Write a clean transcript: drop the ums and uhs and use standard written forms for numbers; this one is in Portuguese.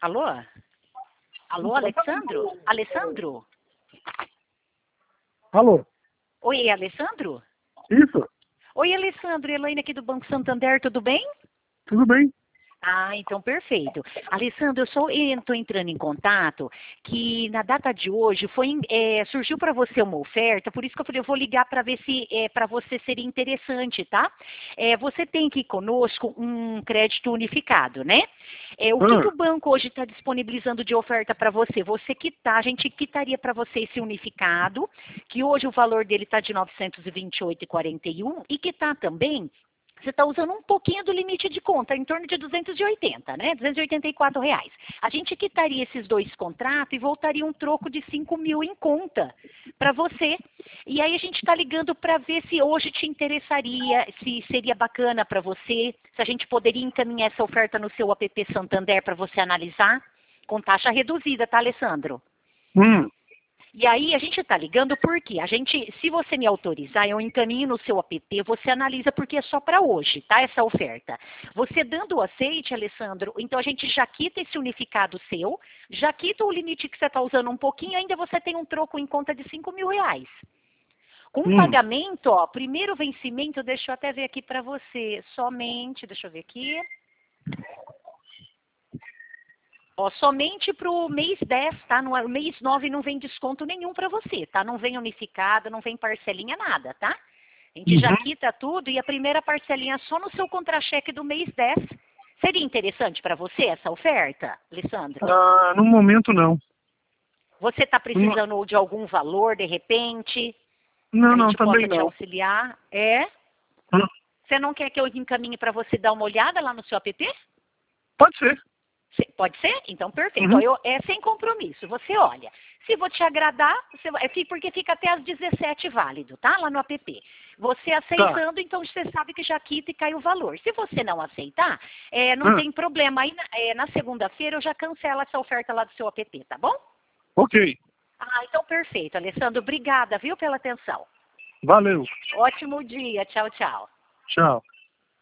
Alô? Alô, Alessandro? Alessandro? Alô? Oi, Alessandro? Isso? Oi, Alessandro, Elaine aqui do Banco Santander, tudo bem? Tudo bem? Ah, então perfeito. Alessandro, eu estou entrando em contato que na data de hoje surgiu para você uma oferta, por isso que eu falei, eu vou ligar para ver se para você seria interessante, tá? Você tem aqui conosco um crédito unificado, né? O que o banco hoje está disponibilizando de oferta para você? A gente quitaria para você esse unificado, que hoje o valor dele está de R$ 928,41 e que está também. Você está usando um pouquinho do limite de conta, em torno de 280, né? R$ 284. A gente quitaria esses dois contratos e voltaria um troco de 5 mil em conta para você. E aí a gente está ligando para ver se hoje te interessaria, se seria bacana para você, se a gente poderia encaminhar essa oferta no seu app Santander para você analisar, com taxa reduzida, tá, Alessandro? E aí a gente está ligando porque se você me autorizar, eu encaminho no seu app, você analisa porque é só para hoje, tá? Essa oferta. Você dando o aceite, Alessandro, então a gente já quita esse unificado seu, já quita o limite que você está usando um pouquinho, ainda você tem um troco em conta de R$ 5 mil. Com pagamento, ó, primeiro vencimento, deixa eu até ver aqui para você, somente, deixa eu ver aqui. Ó, somente para o mês 10, tá? No mês 9 não vem desconto nenhum para você, tá? Não vem unificado, não vem parcelinha, nada, tá? A gente já quita tudo e a primeira parcelinha só no seu contra-cheque do mês 10. Seria interessante para você essa oferta, Alessandro? No momento não. Você está precisando de algum valor, de repente? Não, A não, gente possa também te não. auxiliar? Você não quer que eu encaminhe para você dar uma olhada lá no seu app? Pode ser. Pode ser? Então, perfeito. É sem compromisso. Você olha. Se vou te agradar, porque fica até às 17 válido, tá? Lá no app. Você aceitando, então você sabe que já quita e cai o valor. Se você não aceitar, não tem problema. Aí, na segunda-feira, eu já cancelo essa oferta lá do seu app, tá bom? Ok. Ah, então perfeito, Alessandro. Obrigada, viu, pela atenção. Valeu. Ótimo dia. Tchau, tchau. Tchau.